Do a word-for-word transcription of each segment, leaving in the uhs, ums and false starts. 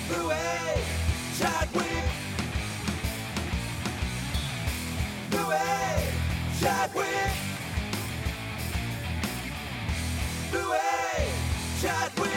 Louis Chadwick. Louis Chadwick. Louis Chadwick.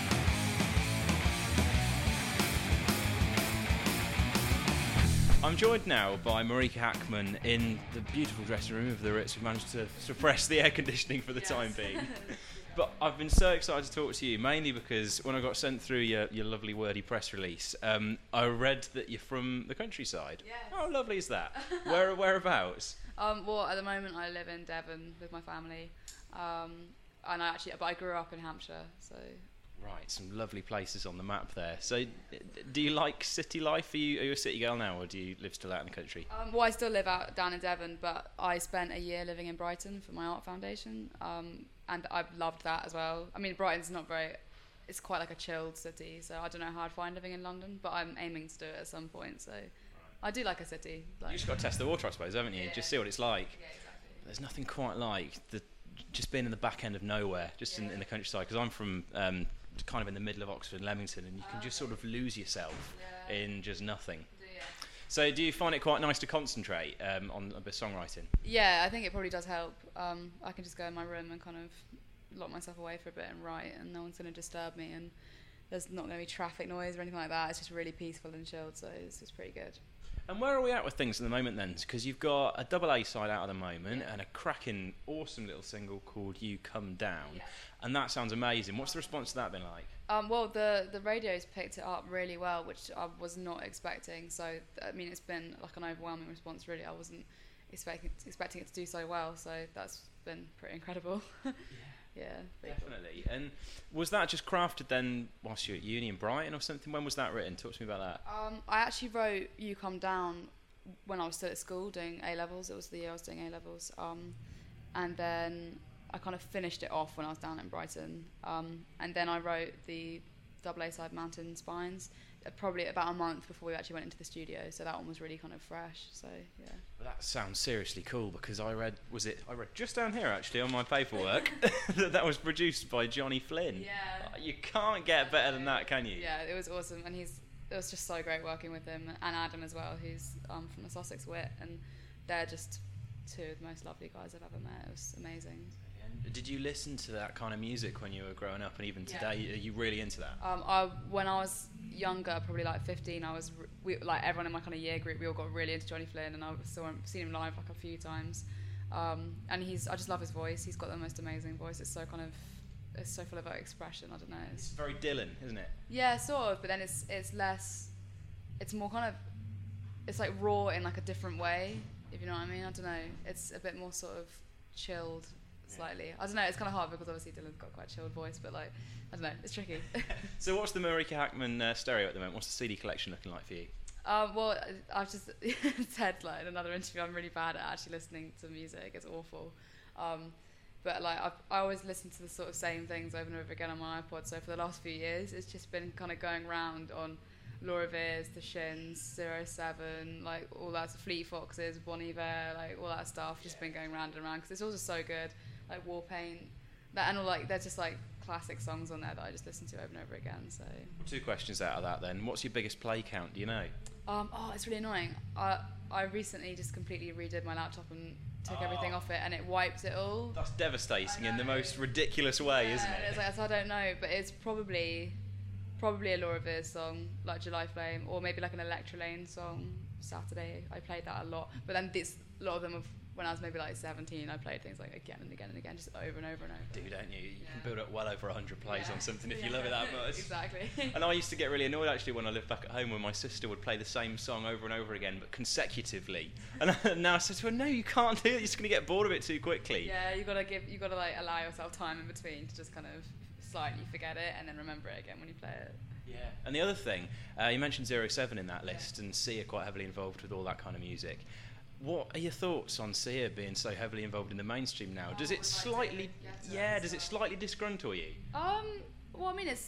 I'm joined now by Marika Hackman in the beautiful dressing room of the Ritz. We've managed to suppress the air conditioning for the Yes. time being. But I've been so excited to talk to you, mainly because when I got sent through your, your lovely wordy press release, um, I read that you're from the countryside. Yes. How lovely is that? Where Whereabouts? Um, well, at the moment I live in Devon with my family, um, and I actually, but I grew up in Hampshire, so. Right, some lovely places on the map there. So, d- do you like city life? Are you, are you a city girl now, or do you live still out in the country? Um, well, I still live out down in Devon, but I spent a year living in Brighton for my art foundation, um, and I've loved that as well. I mean, Brighton's not very, it's quite like a chilled city, so I don't know how I'd find living in London, but I'm aiming to do it at some point, so I do like a city. Like, You just got to test the water, I suppose, haven't you? Yeah. Just see what it's like. yeah, exactly. There's nothing quite like the just being in the back end of nowhere, just in, Yeah. in the countryside. Because I'm from um, kind of in the middle of Oxford and Leamington, and you can just sort of lose yourself Yeah. in just nothing. Do you? So, do you find it quite nice to concentrate um, on a bit of songwriting? Yeah, I think it probably does help. Um, I can just go in my room and kind of lock myself away for a bit and write, and no one's going to disturb me, and there's not going to be traffic noise or anything like that. It's just really peaceful and chilled, so it's, it's pretty good. And where are we at with things at the moment then? Because you've got a double A side out at the moment Yeah. and a cracking, awesome little single called You Come Down. Yeah. And that sounds amazing. What's the response to that been like? Um, well, the the radio's picked it up really well, which I was not expecting. So I mean, it's been like an overwhelming response. Really, I wasn't expecting expecting it to do so well. So that's been pretty incredible. Yeah, pretty cool. Definitely. And was that just crafted then whilst you were at uni in Brighton or something? When was that written? Talk to me about that. Um, I actually wrote You Come Down when I was still at school doing A levels. It was the year I was doing A levels, um, and then I kind of finished it off when I was down in Brighton. Um, and then I wrote the double A side Mountain Spines, uh, probably about a month before we actually went into the studio. So that one was really kind of fresh. So yeah. Well, that sounds seriously cool because I read, was it, I read just down here actually on my paperwork that that was produced by Johnny Flynn. Yeah. Uh, You can't get better than that, can you? Yeah, it was awesome, and he's it was just so great working with him, and Adam as well, who's um, from the Sussex Wit, and they're just two of the most lovely guys I've ever met. It was amazing. And did you listen to that kind of music when you were growing up, and even Yeah. today? Are you really into that? Um, I when I was younger, probably like fifteen, I was re- we, like everyone in my kind of year group, we all got really into Johnny Flynn, and I saw him, seen him live like a few times, um, and he's I just love his voice. He's got the most amazing voice. It's so kind of it's so full of like, expression. I don't know. It's It's, very Dylan, isn't it? yeah, sort of, but then it's it's less. It's more kind of it's like raw in like a different way, if you know what I mean. I don't know. It's a bit more sort of chilled. Slightly. I don't know, it's kind of hard because obviously Dylan's got quite a chilled voice, but like, I don't know, it's tricky. So what's the Marika Hackman uh, stereo at the moment? What's the C D collection looking like for you? um, well, I've just said like in another interview, I'm really bad at actually listening to music. It's awful. Um, but like, I've, I always listen to the sort of same things over and over again on my iPod. So for the last few years, it's just been kind of going round on Laura Veers, The Shins, Zero Seven, like all that, Fleet Foxes, Bon Iver, like all that stuff. Just been going round and round because it's all just so good. Like War Paint, that and all like they're just like classic songs on there that I just listen to over and over again. So Two questions out of that then. What's your biggest play count? Do you know? um, oh, it's really annoying. I I recently just completely redid my laptop and took everything Oh. off it, and it wiped it all. That's devastating I in the know. most ridiculous way, Yeah, isn't and it? It's like, so I don't know, but it's probably probably a Laura Veers song like July Flame, or maybe like an Electra Lane song. Saturday, I played that a lot, but then this a lot of them have. When I was maybe like seventeen, I played things like again and again and again, just over and over and over. Do, don't you? You Yeah. can build up well over one hundred plays Yeah. on something if you Yeah. love it that much. Exactly. And I used to get really annoyed actually when I lived back at home when my sister would play the same song over and over again but consecutively. And I, now I said to her, no, you can't do it. You're just going to get bored of it too quickly. Yeah, you gotta give, you gotta like allow yourself time in between to just kind of slightly forget it and then remember it again when you play it. Yeah. And the other thing, uh, you mentioned Zero Seven in that list, and Sia quite heavily involved with all that kind of music. What are your thoughts on Sia being so heavily involved in the mainstream now? Does Oh, it like slightly, David Guetta yeah, and does it stuff. slightly disgruntle you? Um, well, I mean, it's.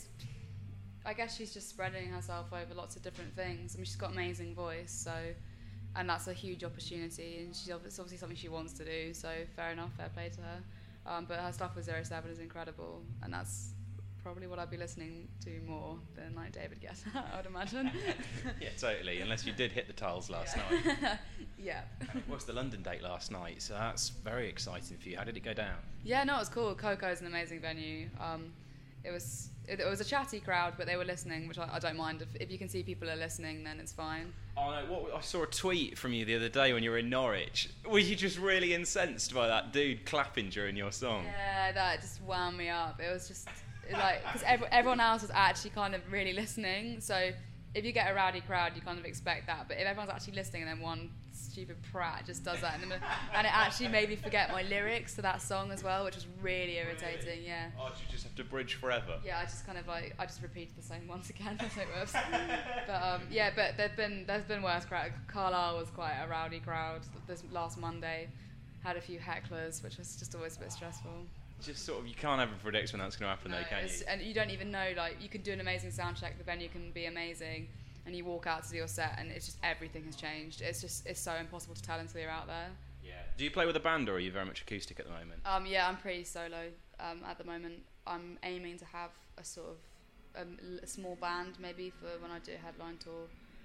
I guess she's just spreading herself over lots of different things. I mean, she's got amazing voice, so, and that's a huge opportunity, and she's it's obviously something she wants to do. So fair enough, fair play to her. Um, but her stuff with Zero Seven is incredible, and that's probably what I'd be listening to more than like David Guetta, I would imagine. Yeah, totally. Unless you did hit the tiles last yeah. night. Yeah. What's the London date last night? So that's very exciting for you. How did it go down? Yeah, no, it was cool. Coco's an amazing venue. Um, it was it, it was a chatty crowd, but they were listening, which I, I don't mind. If if you can see people are listening, then it's fine. Oh no! What, I saw a tweet from you the other day when you were in Norwich. Were you just really incensed by that dude clapping during your song? Yeah, that just wound me up. It was just like because every, everyone else was actually kind of really listening. So if you get a rowdy crowd, you kind of expect that. But if everyone's actually listening, and then one stupid prat just does that, in the middle, and it actually made me forget my lyrics to that song as well, which was really irritating. Really? Yeah. Oh, did you just have to bridge forever? Yeah, I just kind of like I just repeated the same once again. That's how it works. But um, yeah, but there've been there's been worse crowd. Carlisle was quite a rowdy crowd. This last Monday had a few hecklers, which was just always a bit stressful. Just sort of, you can't ever predict when that's going to happen, No, though, can it's- you? and you don't even know. Like you can do an amazing sound check, the venue can be amazing, and you walk out to do your set, and it's just everything has changed. It's just it's so impossible to tell until you're out there. Yeah. Do you play with a band, or are you very much acoustic at the moment? Um, yeah, I'm pretty solo um, at the moment. I'm aiming to have a sort of um, l- a small band maybe for when I do a headline tour.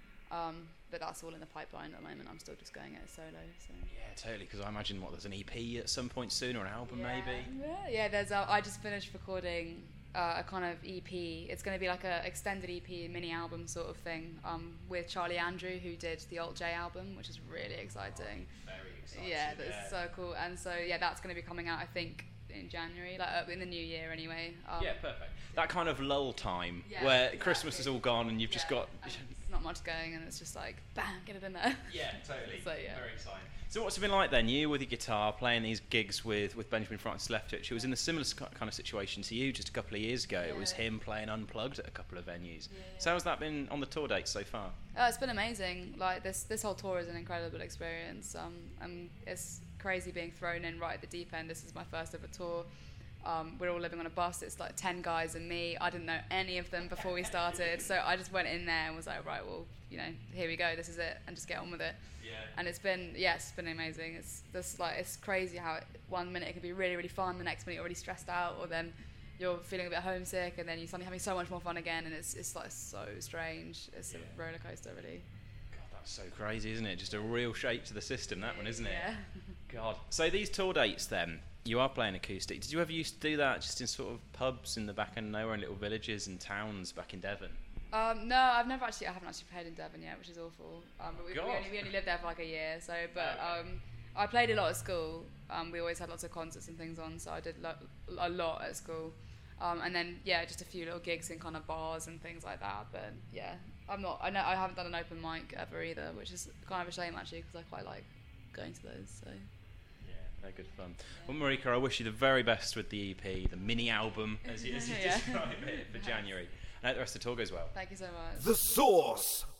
Um, but that's all in the pipeline at the moment. I'm still just going it solo. So. Yeah, totally. Because I imagine what there's an E P at some point soon, or an album yeah. maybe. Yeah, yeah. There's. A, I just finished recording uh, a kind of E P. It's going to be like a extended E P, mini album sort of thing, um, with Charlie Andrew, who did the Alt J album, which is really exciting. Oh, very exciting. Yeah, that's so cool. And so yeah, that's going to be coming out, I think, in January, like uh, in the new year anyway. Um, Yeah, perfect. That kind of lull time Yeah, where exactly. Christmas is all gone and you've just yeah, got. and it's not much going, and it's just like bang, get it in there. Yeah, totally. So, yeah. Very exciting. So what's it been like then? You with your guitar playing these gigs with, with Benjamin Francis Leftwich, who was in a similar sc- kind of situation to you just a couple of years ago. It was Yeah. him playing Unplugged at a couple of venues. Yeah. So how's that been on the tour dates so far? Oh, it's been amazing. Like this, this whole tour is an incredible experience. Um, and it's crazy being thrown in right at the deep end. This is my first ever tour. Um, we're all living on a bus. It's like ten guys and me. I didn't know any of them before we started, so I just went in there and was like, right, well, you know, here we go. This is it, and just get on with it. Yeah. And it's been, yeah, it's been amazing. It's just like it's crazy how it, one minute it can be really, really fun, the next minute you're already stressed out, or then you're feeling a bit homesick, and then you're suddenly having so much more fun again, and it's it's like so strange. It's Yeah. a roller coaster, really. God, that's so crazy, isn't it? Just a real shape to the system, that one, isn't it? Yeah. God. So these tour dates then, you are playing acoustic. Did you ever used to do that just in sort of pubs in the back end of nowhere, in little villages and towns back in Devon? Um, no, I've never actually. I haven't actually played in Devon yet, which is awful. Um, but we, we, God. only, we only lived there for like a year, so. But Okay. um, I played a lot at school. Um, we always had lots of concerts and things on, so I did lo- a lot at school. Um, and then yeah, just a few little gigs in kind of bars and things like that. But yeah, I'm not. I know I haven't done an open mic ever either, which is kind of a shame actually, because I quite like going to those. So. Yeah, they're good fun. Well, Marika, I wish you the very best with the E P, the mini album, as you, as you Yeah. describe it, for January. And I hope the rest of the tour goes well. Thank you so much. The Source.